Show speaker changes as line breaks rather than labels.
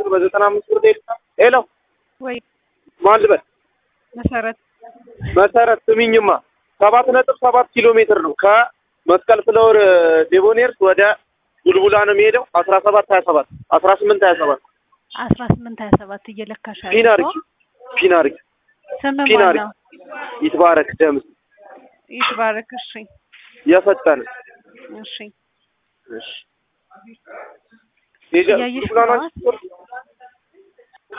በ95 ብር ሄድና ሄሎ
ወይ
ማን ልበል መሰረት ስሚኝማ 7.7 ኪሎ ሜትር ነው ከመስቀል ፍላወር ዴቦኔርስ ወደ ቡልቡላ ነው የሚሄደው 1727
1827 እየለካሻለሁ
ፒናሪ ይትባረክ ደምስ
ይትባረክ እሺ
የፈጠነ
እሺ
ቡልቡላ ነው